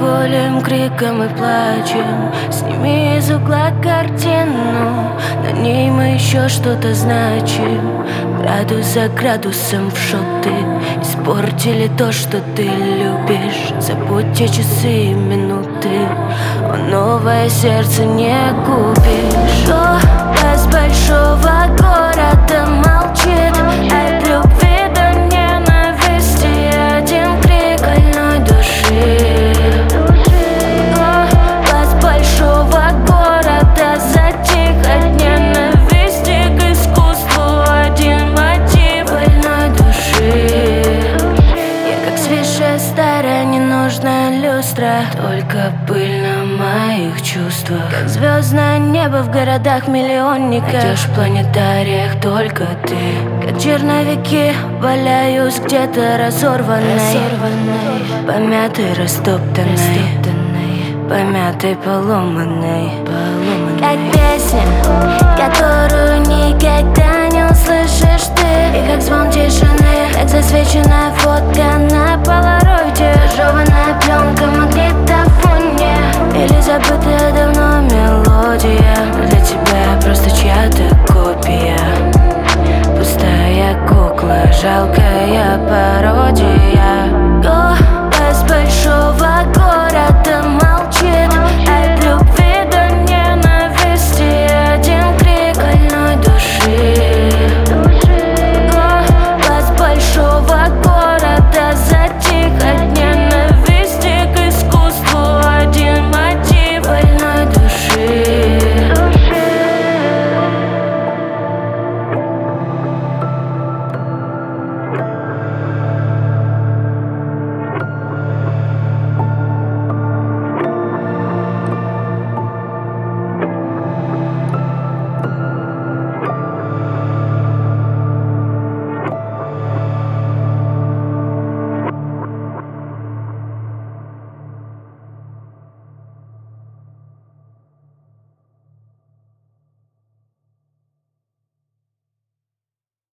болем, криком и плачем. Сними из угла картину, на ней мы еще что-то значим. Градус за градусом в шоты испортили то, что ты любишь. Забудь те часы и минуты, новое сердце не купишь. Голос большого города молчит от любви до ненависти, один крик больной души. Голос большого города затих от ненависти к искусству, один мотив больной души. Я как свежая старая ненужная люстра, только пыль на моих чувствах. Как звездное небо в городах-миллионниках, найдешь в планетариях только ты. Как черновики валяюсь где-то разорванной, помятой, растоптанной, помятой, поломанной. Как песня, которую никогда не услышишь ты. И как звон тишины, как засвеченная фотка на полароиде, жеванная пленка.